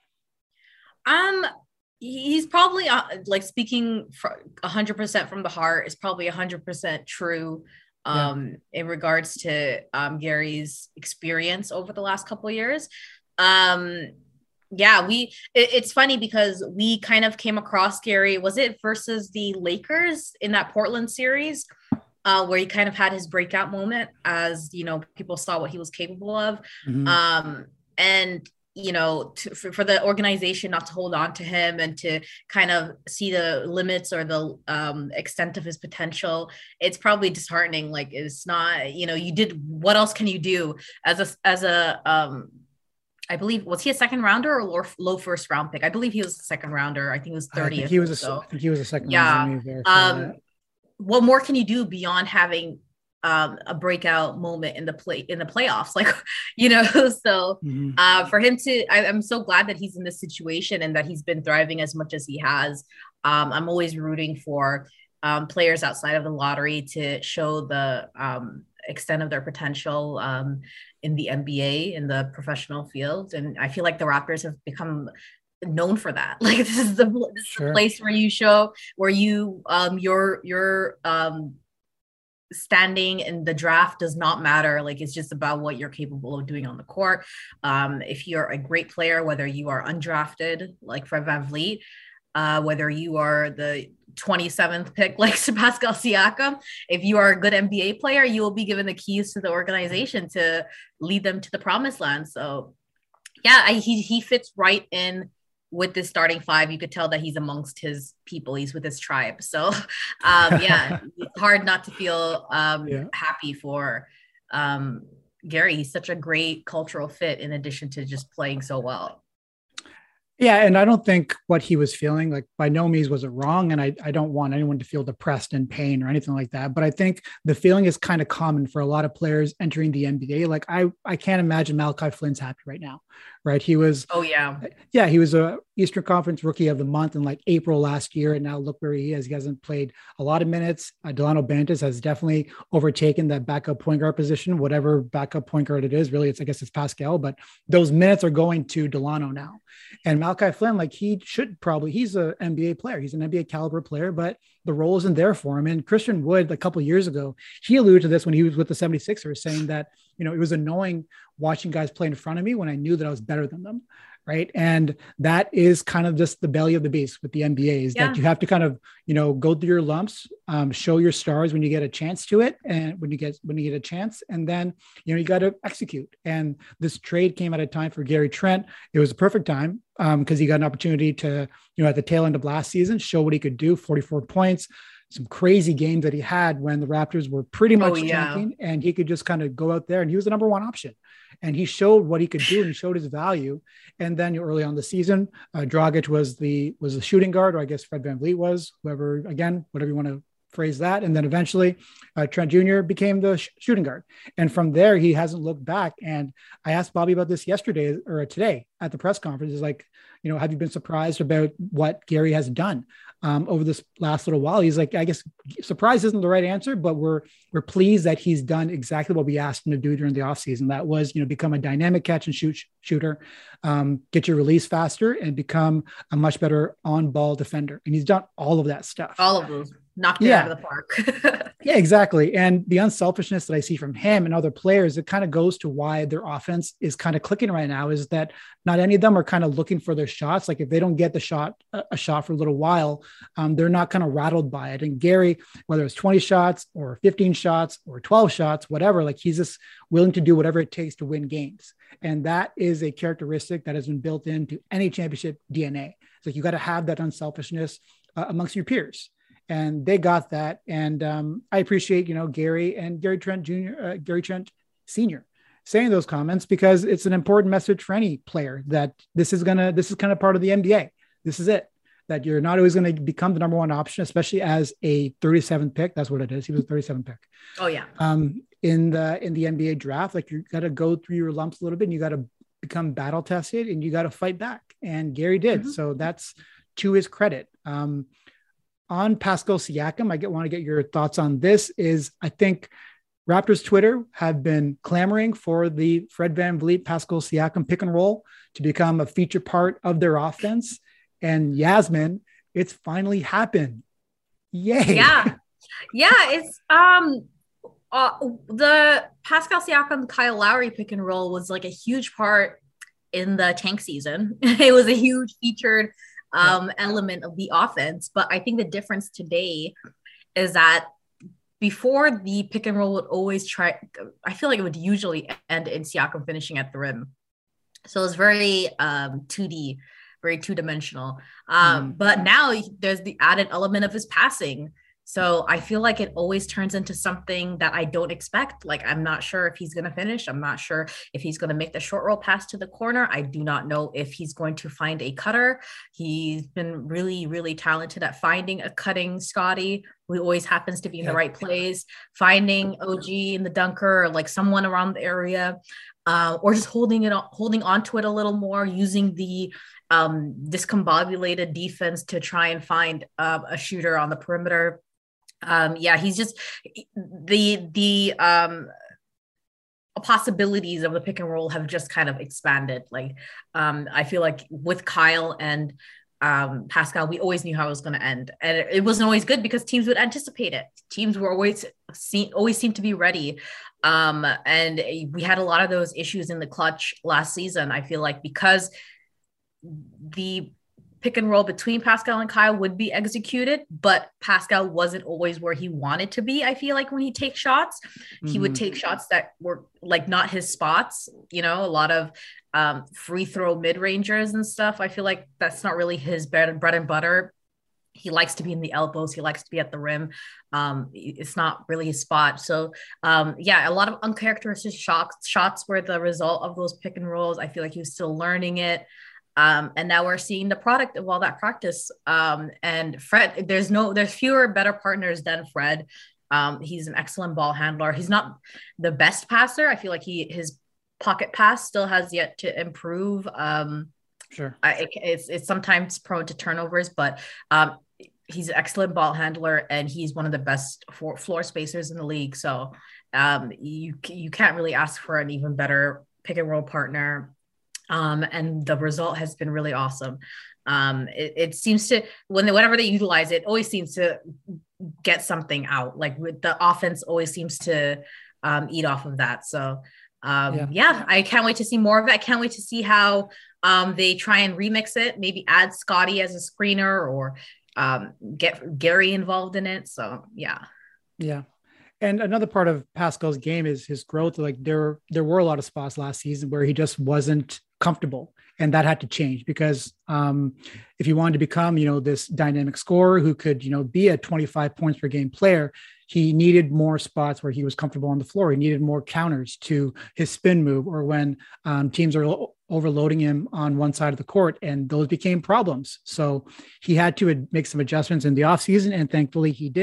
He's probably like speaking 100% from the heart is probably 100% true in regards to Gary's experience over the last couple of years. It's funny because we kind of came across Gary, was it versus the Lakers in that Portland series, where he kind of had his breakout moment as, people saw what he was capable of. Mm-hmm. For the organization not to hold on to him and to kind of see the limits or the extent of his potential, it's probably disheartening. Like, it's not, what else can you do as a I believe, was he a second rounder or low first round pick? I believe he was a second rounder. I think he was 30th. I think he was a second rounder. What more can you do beyond having a breakout moment in the playoffs? Like, so for him I'm so glad that he's in this situation and that he's been thriving as much as he has. I'm always rooting for players outside of the lottery to show the extent of their potential in the NBA, in the professional field. And I feel like the Raptors have become known for that. Like, this is the place where you show where you your standing in the draft does not matter. Like, it's just about what you're capable of doing on the court. If you're a great player, whether you are undrafted like Fred VanVleet, whether you are the 27th pick like Pascal Siakam, if you are a good NBA player, you will be given the keys to the organization to lead them to the promised land. So he fits right in with this starting five. You could tell that he's amongst his people. He's with his tribe. So it's hard not to feel happy for Gary. He's such a great cultural fit in addition to just playing so well. Yeah. And I don't think what he was feeling, like, by no means was it wrong. And I don't want anyone to feel depressed and pain or anything like that. But I think the feeling is kind of common for a lot of players entering the NBA. Like, I can't imagine Malachi Flynn's happy right now, right? He was, he was a Eastern Conference Rookie of the Month in like April last year. And now look where he is. He hasn't played a lot of minutes. Delano Bantis has definitely overtaken that backup point guard position, whatever backup point guard it is. Really, I guess it's Pascal, but those minutes are going to Delano now. And Malachi Flynn, like, he's an NBA player. He's an NBA caliber player, but the role isn't there for him. And Christian Wood, a couple of years ago, he alluded to this when he was with the 76ers, saying that, it was annoying watching guys play in front of me when I knew that I was better than them. Right. And that is kind of just the belly of the beast with the NBA, is that you have to kind of, go through your lumps, show your stars when you get a chance to it. And when you get a chance, and then, you got to execute. And this trade came at a time for Gary Trent. It was a perfect time because he got an opportunity to, at the tail end of last season, show what he could do. 44 points, some crazy games that he had when the Raptors were pretty much tanking, and he could just kind of go out there, and he was the number one option. And he showed what he could do, and he showed his value. And then early on the season, Dragic was the shooting guard, or I guess Fred VanVleet was, whatever you want to phrase that. And then eventually Trent Jr. became the shooting guard. And from there, he hasn't looked back. And I asked Bobby about this yesterday or today at the press conference. Is like, have you been surprised about what Gary has done over this last little while? He's like, I guess surprise isn't the right answer, but we're pleased that he's done exactly what we asked him to do during the offseason. That was, become a dynamic catch and shoot shooter, get your release faster, and become a much better on-ball defender. And he's done all of that stuff. All of those. Knocked it out of the park. Yeah, exactly. And the unselfishness that I see from him and other players, it kind of goes to why their offense is kind of clicking right now, is that not any of them are kind of looking for their shots. Like if they don't get a shot for a little while, they're not kind of rattled by it. And Gary, whether it's 20 shots or 15 shots or 12 shots, whatever, like he's just willing to do whatever it takes to win games. And that is a characteristic that has been built into any championship DNA. It's like, you got to have that unselfishness amongst your peers. And they got that. And I appreciate, Gary and Gary Trent Jr., Gary Trent Sr. saying those comments, because it's an important message for any player that this is kind of part of the NBA. This is it, that you're not always going to become the number one option, especially as a 37th pick. That's what it is. He was a 37th pick. Oh yeah. In the NBA draft, like you got to go through your lumps a little bit, and you got to become battle tested, and you got to fight back. And Gary did. Mm-hmm. So that's to his credit. On Pascal Siakam, I want to get your thoughts on this. Is I think Raptors Twitter have been clamoring for the Fred VanVleet, Pascal Siakam pick and roll to become a feature part of their offense. And Yasmin, it's finally happened. Yay. Yeah. It's the Pascal Siakam, Kyle Lowry pick and roll was like a huge part in the tank season. It was a huge featured element of the offense. But I think the difference today is that before, the pick and roll would always I feel like it would usually end in Siakam finishing at the rim. So it's very 2D, very two-dimensional. But now there's the added element of his passing. So I feel like it always turns into something that I don't expect. Like, I'm not sure if he's going to finish. I'm not sure if he's going to make the short roll pass to the corner. I do not know if he's going to find a cutter. He's been really, really talented at finding a cutting Scotty, who always happens to be in the right place, finding OG in the dunker, or like someone around the area, or just holding on to it a little more, using the discombobulated defense to try and find a shooter on the perimeter. He's just the possibilities of the pick and roll have just kind of expanded. Like, I feel like with Kyle and Pascal, we always knew how it was going to end, and it wasn't always good because teams would anticipate it. Teams were always seemed to be ready. And we had a lot of those issues in the clutch last season. I feel like because the pick and roll between Pascal and Kyle would be executed, but Pascal wasn't always where he wanted to be. I feel like when he takes shots, he would take shots that were like not his spots, a lot of free throw mid-rangers and stuff. I feel like that's not really his bread and butter. He likes to be in the elbows. He likes to be at the rim. It's not really his spot. So a lot of uncharacteristic shots were the result of those pick and rolls. I feel like he was still learning it. And now we're seeing the product of all that practice. And Fred, there's fewer better partners than Fred. He's an excellent ball handler. He's not the best passer. I feel like his pocket pass still has yet to improve. Sure. It's sometimes prone to turnovers, but he's an excellent ball handler, and he's one of the best floor spacers in the league. So you can't really ask for an even better pick and roll partner. And the result has been really awesome. It seems to, whenever they utilize it, always seems to get something out. Like the offense always seems to eat off of that. So I can't wait to see more of it. I can't wait to see how they try and remix it, maybe add Scotty as a screener, or get Gary involved in it. So yeah. And another part of Pascal's game is his growth. Like there were a lot of spots last season where he just wasn't comfortable, and that had to change because if he wanted to become, this dynamic scorer who could, be a 25 points per game player, he needed more spots where he was comfortable on the floor. He needed more counters to his spin move, or when teams are overloading him on one side of the court, and those became problems. So he had to make some adjustments in the offseason, and thankfully he did.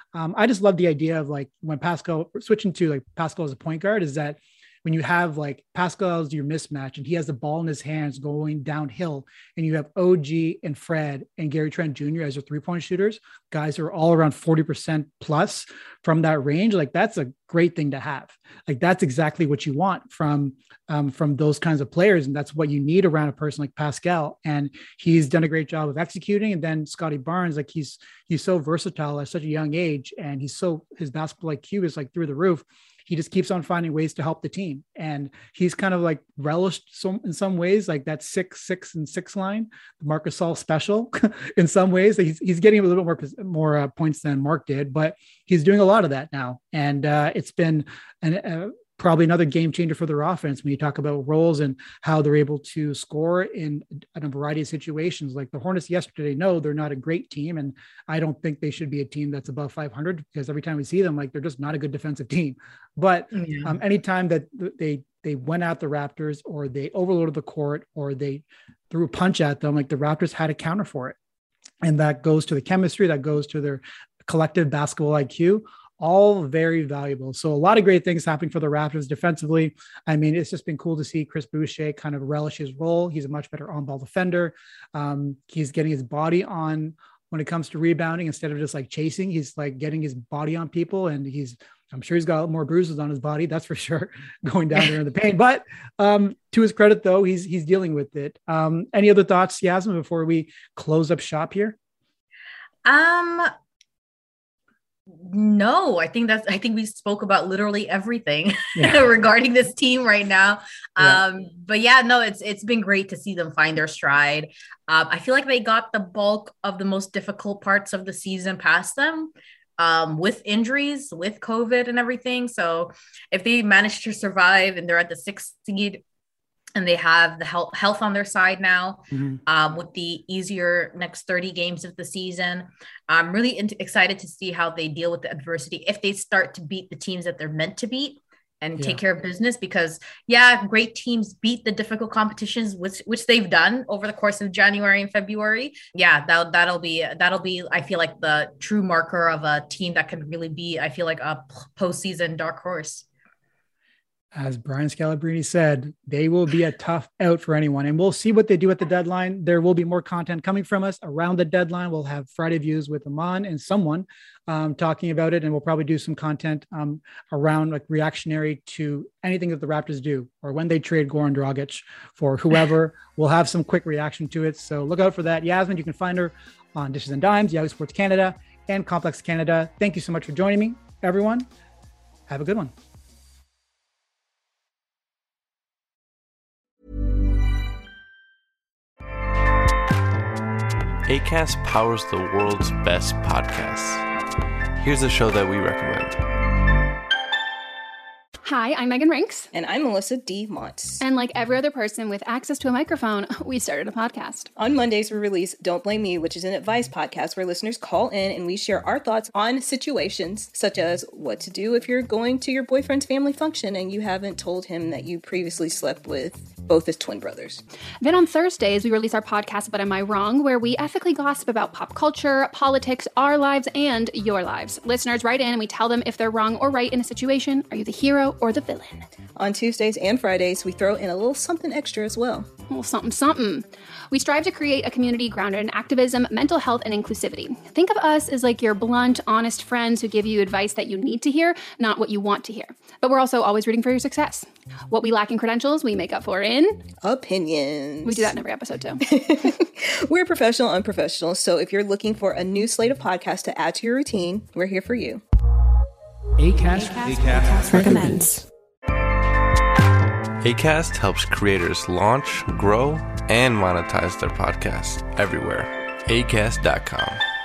I just love the idea of like when Pascal switching to like Pascal as a point guard is that when you have like Pascal as your mismatch and he has the ball in his hands going downhill and you have OG and Fred and Gary Trent Jr. as your 3-point shooters, guys who are all around 40% plus from that range, like that's a great thing to have. Like that's exactly what you want from those kinds of players. And that's what you need around a person like Pascal. And he's done a great job of executing. And then Scottie Barnes, like he's so versatile at such a young age. And his basketball IQ is like through the roof. He just keeps on finding ways to help the team. And he's kind of like relished in some ways, like that 6, 6, 6 line, the Marc Gasol special in some ways. He's getting a little more points than Mark did, but he's doing a lot of that now. And it's been probably another game changer for their offense when you talk about roles and how they're able to score in a variety of situations. Like the Hornets yesterday, no, they're not a great team. And I don't think they should be a team that's above 500 because every time we see them, like they're just not a good defensive team. But anytime that they went at the Raptors or they overloaded the court or they threw a punch at them, like the Raptors had a counter for it. And that goes to the chemistry, that goes to their collective basketball IQ. All very valuable. So a lot of great things happening for the Raptors defensively. I mean, it's just been cool to see Chris Boucher kind of relish his role. He's a much better on-ball defender. He's getting his body on when it comes to rebounding instead of just like chasing. He's like getting his body on people, and I'm sure he's got more bruises on his body. That's for sure, going down there in the paint. But to his credit, though, he's dealing with it. Any other thoughts, Yasmin, before we close up shop here? No, I think we spoke about literally everything regarding this team right now. But yeah, no, it's been great to see them find their stride. I feel like they got the bulk of the most difficult parts of the season past them, with injuries, with COVID and everything. So if they manage to survive and they're at the 6th seed, and they have the health on their side now, with the easier next 30 games of the season. I'm really excited to see how they deal with the adversity if they start to beat the teams that they're meant to beat and take care of business. Because great teams beat the difficult competitions, which they've done over the course of January and February. That'll be I feel like the true marker of a team that can really be, I feel like, a postseason dark horse. As Brian Scalabrine said, they will be a tough out for anyone, and we'll see what they do at the deadline. There will be more content coming from us around the deadline. We'll have Friday Views with Aman and someone talking about it, and we'll probably do some content around like reactionary to anything that the Raptors do or when they trade Goran Dragic for whoever. We'll have some quick reaction to it, so look out for that. Yasmin, you can find her on Dishes and Dimes, Yahoo Sports Canada, and Complex Canada. Thank you so much for joining me, everyone. Have a good one. Acast powers the world's best podcasts. Here's a show that we recommend. Hi, I'm Megan Rinks. And I'm Melissa D. Montz. And like every other person with access to a microphone, we started a podcast. On Mondays, we release Don't Blame Me, which is an advice podcast where listeners call in and we share our thoughts on situations such as what to do if you're going to your boyfriend's family function and you haven't told him that you previously slept with both his twin brothers. Then on Thursdays, we release our podcast, But Am I Wrong?, where we ethically gossip about pop culture, politics, our lives, and your lives. Listeners write in and we tell them if they're wrong or right in a situation. Are you the hero or the villain? On Tuesdays and Fridays, we throw in a little something extra as well. A little something. We strive to create a community grounded in activism, mental health, and inclusivity. Think of us as like your blunt, honest friends who give you advice that you need to hear, not what you want to hear. But we're also always rooting for your success. What we lack in credentials, we make up for in opinions. We do that in every episode too. We're professional, unprofessional. So if you're looking for a new slate of podcasts to add to your routine, we're here for you. Acast recommends. Acast helps creators launch, grow, and monetize their podcasts everywhere. Acast.com.